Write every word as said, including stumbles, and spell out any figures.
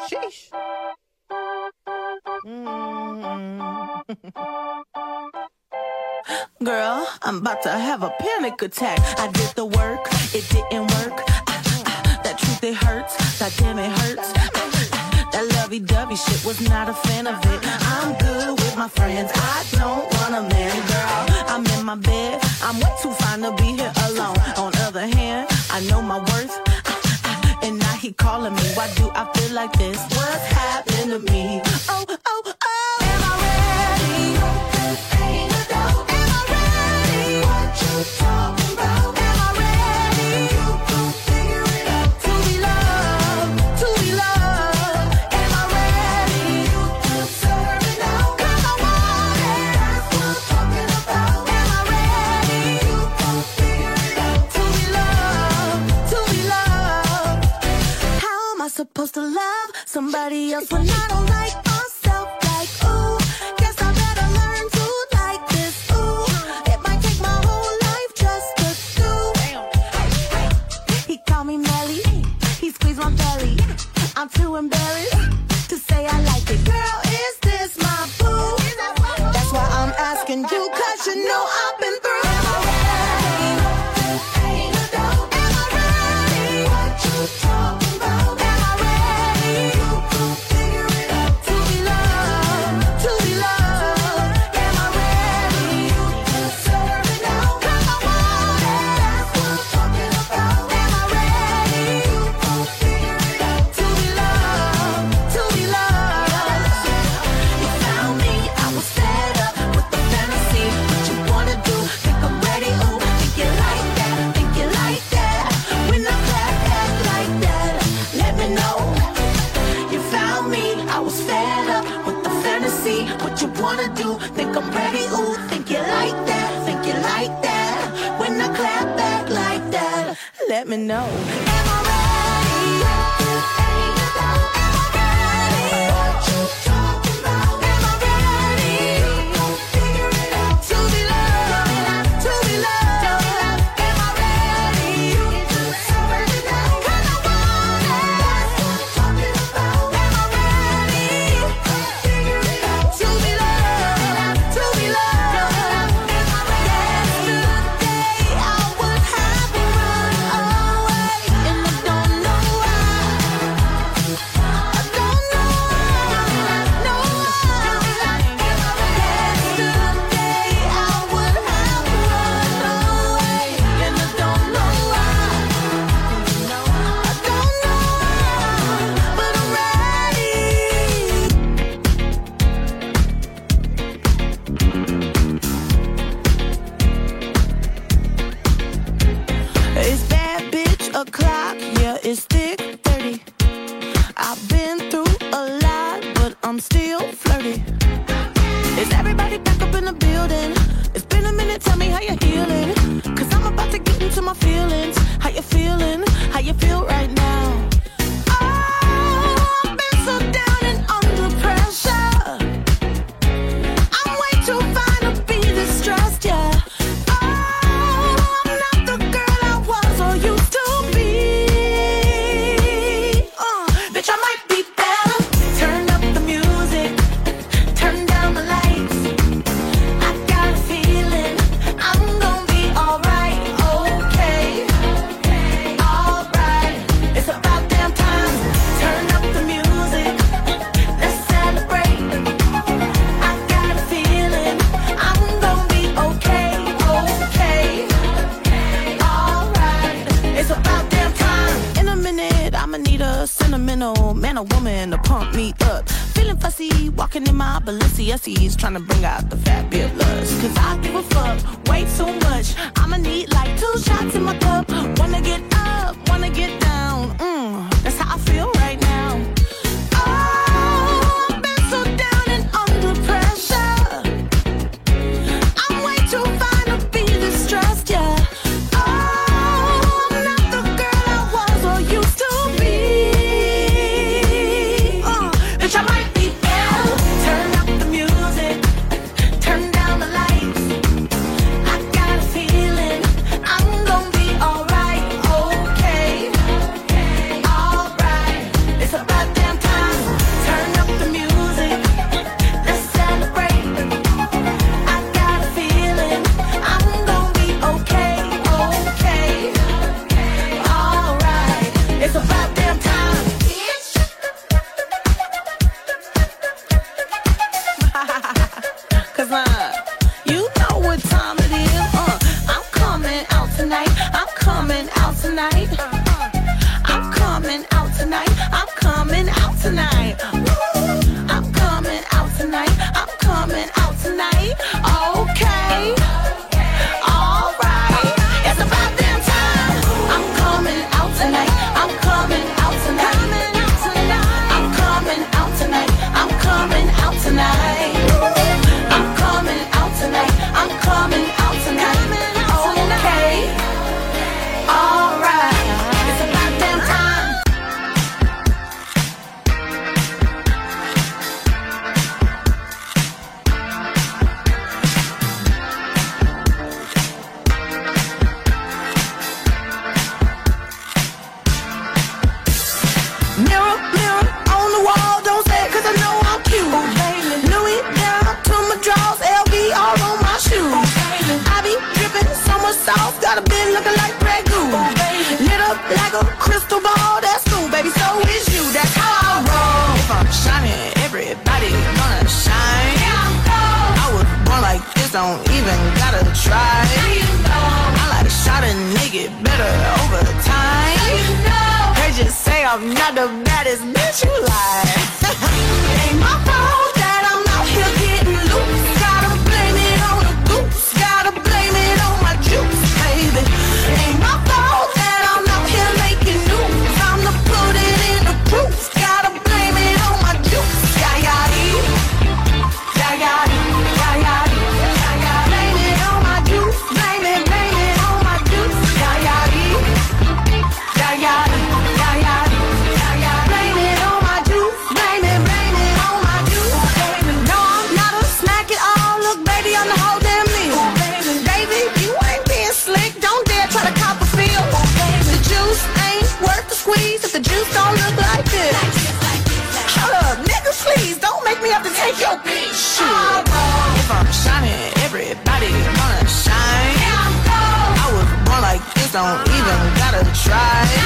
Sheesh. Mm. Girl, I'm about to have a panic attack. I did the work, it didn't work. Ah, ah, that truth, it hurts. That damn, it hurts. Ah, ah, that lovey-dovey shit, was not a fan of it. I'm good with my friends. I don't want a man, girl. I'm in my bed. I'm way too fine to be here alone. On the other hand, I know my worth. And now he calling me. Why do I feel like this? What's happened to me? Oh, oh, oh. Am I ready? Ain't a doubt. Am I ready? What you talking about? Am I ready? You gon' figure it out. To be loved, to be loved. Am I ready? You deserve it now. 'Cause I want it. That's what I'm talking about. Am I ready? You gon' figure it out. To be loved, to be loved. How am I supposed to love somebody else when I don't like myself? Like, ooh, guess I better learn to like this. Ooh, it might take my whole life just to do. He called me Melly, he squeezed my belly. I'm too embarrassed to say I like it. Girl, is this my boo? That's why I'm asking you, 'cause you know I've been through. Am I ready? Ain't a doubt. Am I ready? What you talking about? Am I ready? You gon' figure it out. To be loved, to be loved. Am I ready? You deserve it now. 'Cause I want it. That's what I'm talking about. Am I ready? You gon' figure it out. To be loved, to be loved. You found me, I was fed up with the fantasy. What you wanna do? Think I'm ready? Ooh, think you like that? Think you like that? When I clap back like that, let me know. You found me, I was fed up with the fantasy. What you wanna do? Think I'm ready? Ooh, think you like that? Think you like that? When I clap back like that, let me know. Am I ready? Ain't a doubt. Am I ready? What you talking about? Am I ready? You gon' figure it out. To be loved, to be loved. Am I ready? You deserve it now. 'Cause I want it. That's what I'm talking about. Am I ready? You gon' figure it out. To be loved, to be loved. Am I ready? Yesterday I would have run away, and I don't know why. I don't know why. No why. Yesterday I would have run away, and I don't know why. I don't know why, but I'm ready. It's bad bitch o'clock, yeah, it's thick thirty. I've been through a lot, but I'm still flirty. Is everybody back up in the building? It's been a minute, tell me how you're healing. 'Cause I'm about to get into my feelings. How you feeling? How you feel right now? Oh, I've been so down and under pressure. I'm way too fine to be distressed, yeah. Oh, I'm not the girl I was or used to be. Uh, bitch, I might be better. Turn up the music, turn down the lights. I got a feeling I'm gon' be alright, okay, alright. It's about damn time. Turn up the music, let's celebrate. I got a feeling I'm gon' be okay, okay, alright. It's about damn time. In a minute, I'ma need a sentimental man or woman to pump me up. Feeling fussy, walking in my Balenciennes, trying to bring out the fabulous. 'Cause I give a fuck way too much. I'ma need like two shots in my cup. Wanna get up, wanna get down. Mm, that's how I feel right now. Oh, I've been so down and under pressure. I'm way too fine to be distressed, yeah. Oh, I'm not the girl I was or used to be. Uh, bitch, I might be better. Turn up the music, turn down the lights. I got a feeling I'm gon' be alright, okay. tonight. I'm coming out tonight. I'm coming out tonight. I'm coming out tonight. Okay. Alright. It's about damn time. I'm coming out tonight. I'm coming out tonight. I'm coming out tonight. I'm coming out tonight. I'm coming out tonight. I'm coming out tonight. Okay. Alright. It's about damn time. Mirror, mirror on the wall, don't say it 'cause I know I'm cute. Oh, baby. Louis down to my drawers, L V all on my shoes. Oh, baby. I be dripping so much sauce, got a bit looking like Grey Goose. Oh, baby. Lit up like a crystal ball, that's cool, baby, so is you, that's how I roll. If I'm shining, everybody gonna shine. Yeah, I'm gold. I was born like this, don't even gotta try. Now you know. I like shot a nigga better over time. Now you know. They just say I'm not the baddest bitch you like. Ain't my fault that I'm out here getting loose. Gotta blame it on the goose. Gotta blame it on my juice, baby. Ain't my fault that I'm out here making news. I'm to put it in the proof. Gotta blame it on my juice. Yeah, yeah, yeah, yeah, yeah, yeah, yeah. Blame it on my juice. Blame it, blame it on my juice. Yeah, yeah, yeah, yeah, yeah. Blame it on my juice. Blame it, blame it on my juice. No, I'm not a snack at all. Look, baby, I'm the whole damn meal. Baby, you ain't being slick. Don't dare try to cop a feel. The juice ain't worth the squeeze if the juice don't look like this. Hold up, nigga, please don't make me have to take your bitch. Shit. If I'm shining, everybody gonna shine. I was born like this, don't even gotta try.